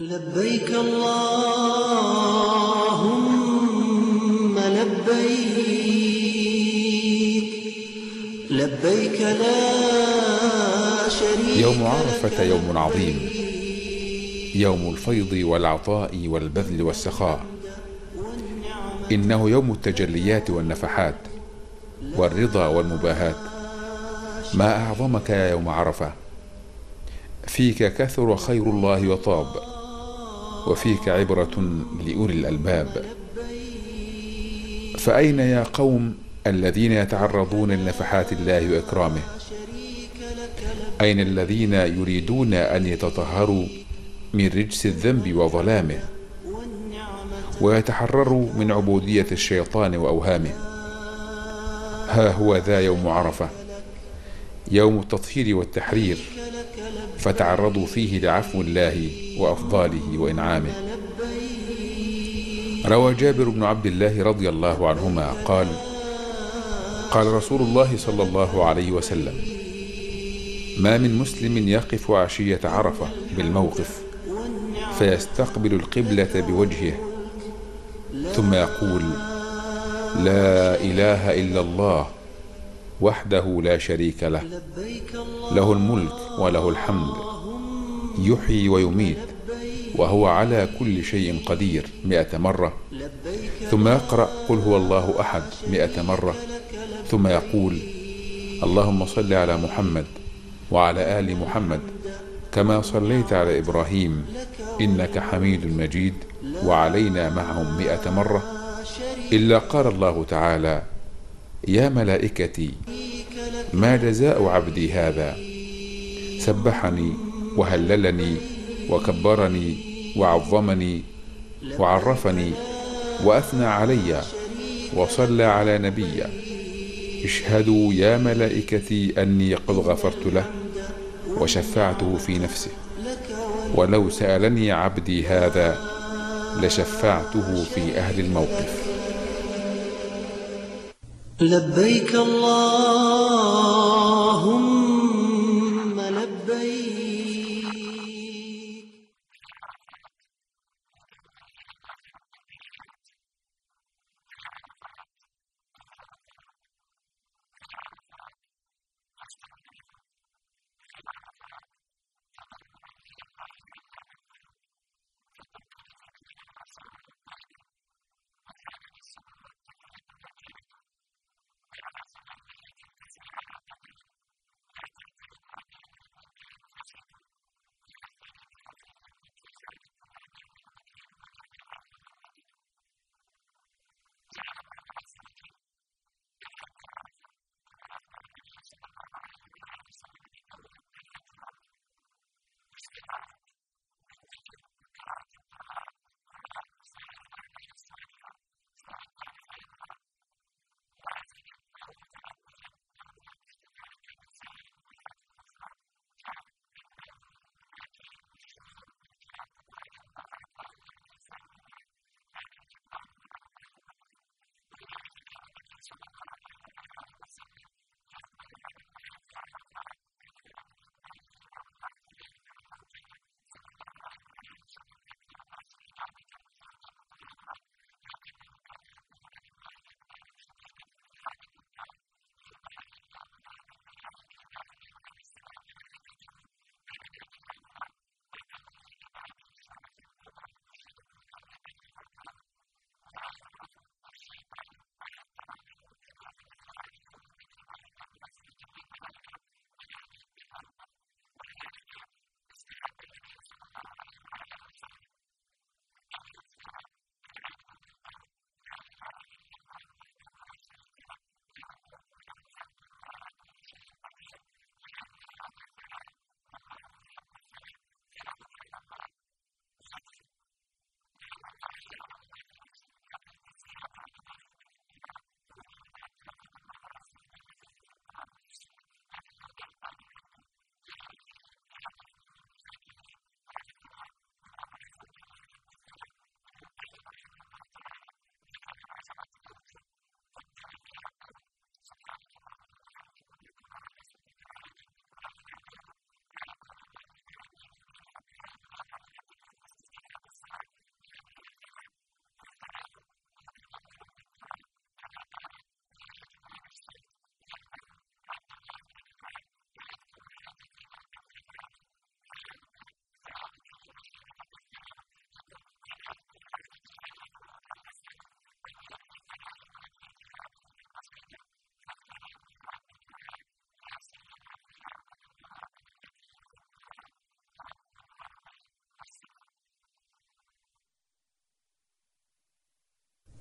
لبيك اللهم لبيك، لبيك لا شريك يوم لك عرفة يوم عظيم، لبيك. يوم الفيض والعطاء والبذل والسخاء. الحمد والنعمة إنه يوم لك التجليات والنفحات لا والرضا والمباهات. ما أعظمك يا يوم عرفة، فيك كثر خير الله وطاب، وفيك عبرة لأولي الألباب. لبيك. فأين يا قوم الذين يتعرضون لنفحات الله وإكرامه؟ شريك لك أين الذين يريدون أن يتطهروا من رجس الذنب وظلامه، والنعمة ويتحرروا من عبودية الشيطان وأوهامه؟ ها هو ذا يوم عرفة، يوم التطهير والتحرير، فتعرضوا فيه لعفو الله وأفضاله وإنعامه. روى جابر بن عبد الله رضي الله عنهما قال: قال رسول الله صلى الله عليه وسلم: ما من مسلم يقف عشية عرفة بالموقف فيستقبل القبلة بوجهه ثم يقول: لا إله إلا الله وحده لا شريك له، له الملك وله الحمد، يحيي ويميت وهو على كل شيء قدير 100 مرة، ثم يقرأ قل هو الله أحد 100 مرة، ثم يقول: اللهم صل على محمد وعلى آل محمد كما صليت على إبراهيم إنك حميد مجيد، وعلينا معهم 100 مرة، إلا قال الله تعالى: يا ملائكتي ما جزاء عبدي هذا، سبحني وهللني وكبرني وعظمني وعرفني وأثنى علي وصلى على نبي، اشهدوا يا ملائكتي أني قد غفرت له وشفعته في نفسه، ولو سألني عبدي هذا لشفعته في أهل الموقف. لبيك اللهم لبيك.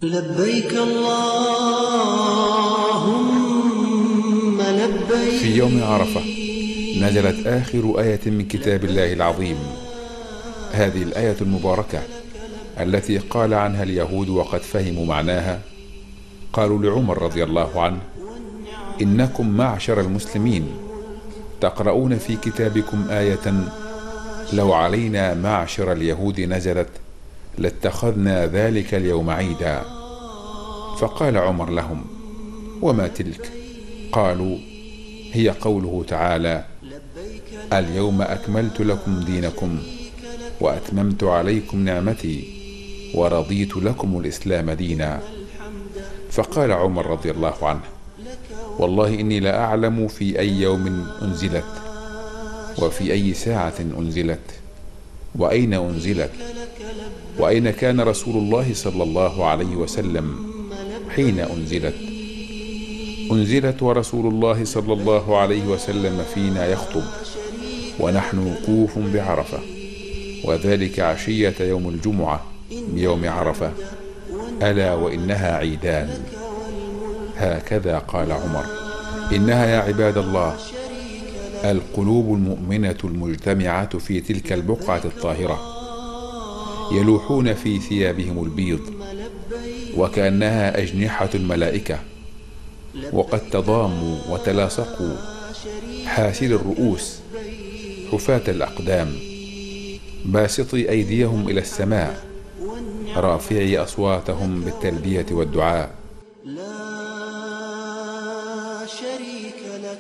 لبيك اللهم لبيك. في يوم عرفة نزلت آخر آية من كتاب الله العظيم، هذه الآية المباركة التي قال عنها اليهود وقد فهموا معناها. قالوا لعمر رضي الله عنه: إنكم معشر المسلمين تقرؤون في كتابكم آية لو علينا معشر اليهود نزلت لاتخذنا ذلك اليوم عيدا. فقال عمر لهم: وما تلك؟ قالوا: هي قوله تعالى: اليوم أكملت لكم دينكم وأتممت عليكم نعمتي ورضيت لكم الإسلام دينا. فقال عمر رضي الله عنه: والله إني لا أعلم في أي يوم أنزلت وفي أي ساعة أنزلت وأين أنزلت وأين كان رسول الله صلى الله عليه وسلم حين أنزلت. أنزلت ورسول الله صلى الله عليه وسلم فينا يخطب ونحن وقوف بعرفة، وذلك عشية يوم الجمعة بيوم عرفة، ألا وإنها عيدان. هكذا قال عمر: إنها يا عباد الله القلوب المؤمنة المجتمعة في تلك البقعة الطاهرة، يلوحون في ثيابهم البيض وكأنها أجنحة الملائكة، وقد تضاموا وتلاصقوا، حاسر الرؤوس حفاة الأقدام، باسطي أيديهم إلى السماء، رافعي أصواتهم بالتلبية والدعاء. لا شريك لك.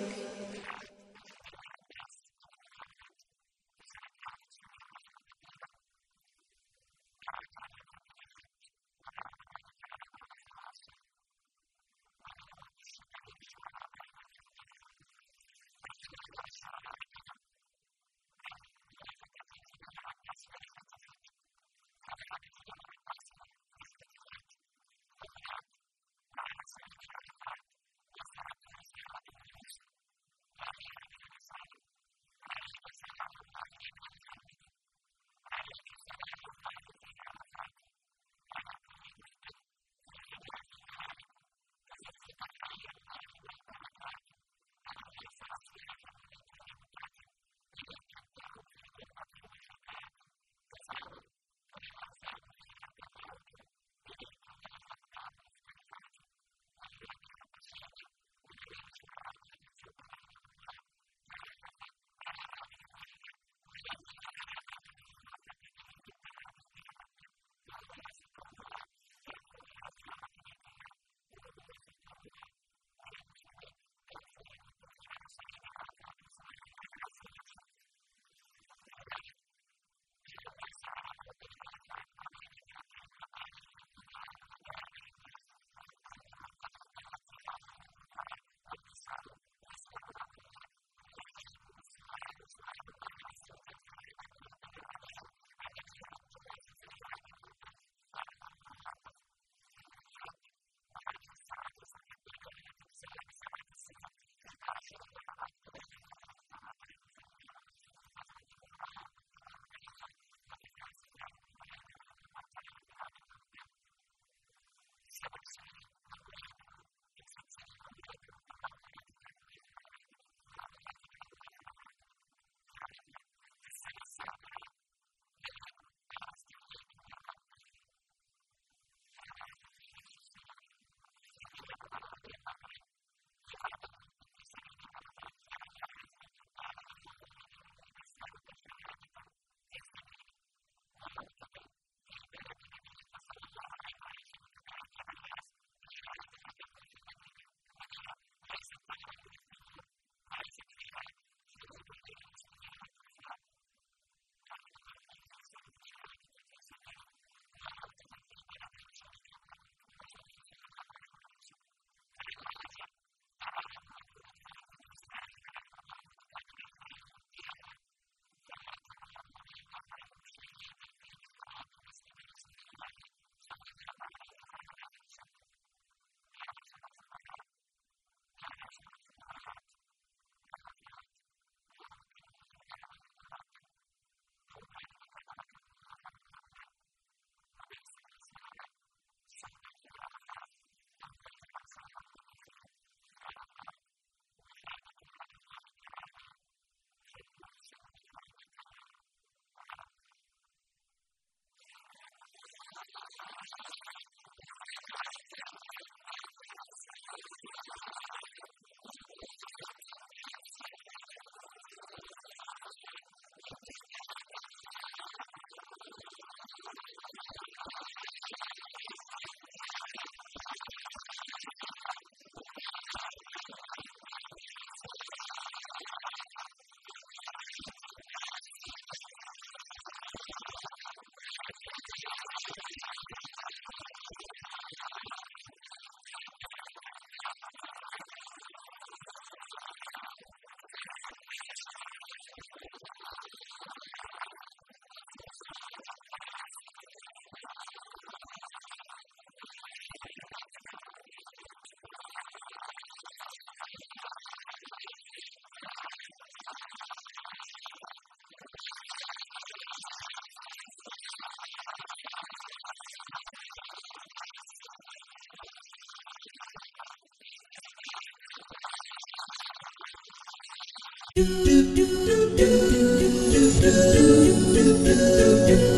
do do do do do do do do do do